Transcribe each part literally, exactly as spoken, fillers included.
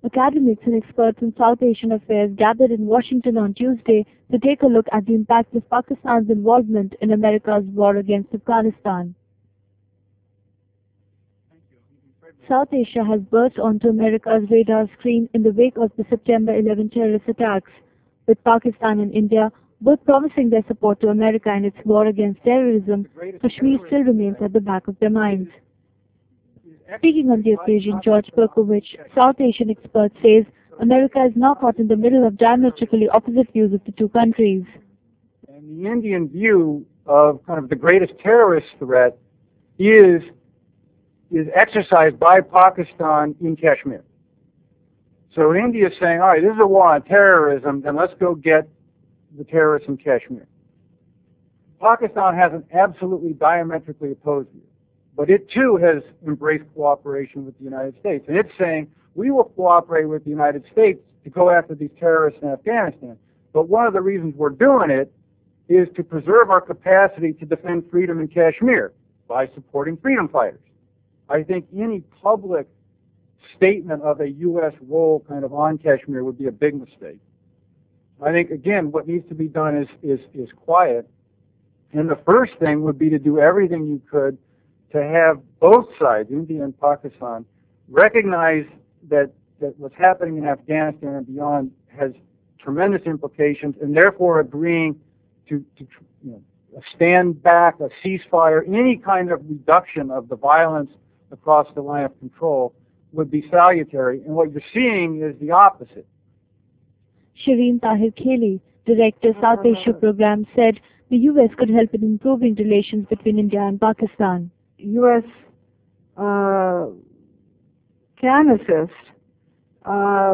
Academics and experts in South Asian affairs gathered in Washington on Tuesday to take a look at the impact of Pakistan's involvement in America's war against Afghanistan. South Asia has burst onto America's radar screen in the wake of the September eleventh terrorist attacks, with Pakistan and India both promising their support to America in its war against terrorism. Kashmir still remains at the back of their minds. Speaking on the occasion, George Berkovich, South Asian expert, says America is now caught in the middle of diametrically opposite views of the two countries. And the Indian view of kind of the greatest terrorist threat is is exercised by Pakistan in Kashmir. So India is saying, all right, this is a war on terrorism, then let's go get the terrorists in Kashmir. Pakistan has an absolutely diametrically opposed view, but it too has embraced cooperation with the United States. And it's saying, we will cooperate with the United States to go after these terrorists in Afghanistan. But one of the reasons we're doing it is to preserve our capacity to defend freedom in Kashmir by supporting freedom fighters. I think any public statement of a U S role kind of on Kashmir would be a big mistake. I think, again, what needs to be done is, is, is quiet. And the first thing would be to do everything you could to have both sides, India and Pakistan, recognize that, that what's happening in Afghanistan and beyond has tremendous implications, and therefore agreeing to, to you know, a stand back, a ceasefire, any kind of reduction of the violence across the line of control would be salutary. And what you're seeing is the opposite. Shireen Tahir Kheli, Director, South Asia Program, said the U S could help in improving relations between India and Pakistan. U S uh, can assist uh,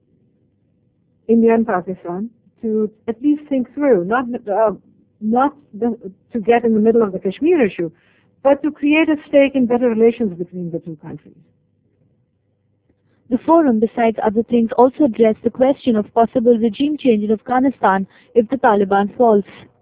India and Pakistan to at least think through, not uh, not the, to get in the middle of the Kashmir issue, but to create a stake in better relations between the two countries. The forum, besides other things, also addressed the question of possible regime change in Afghanistan if the Taliban falls.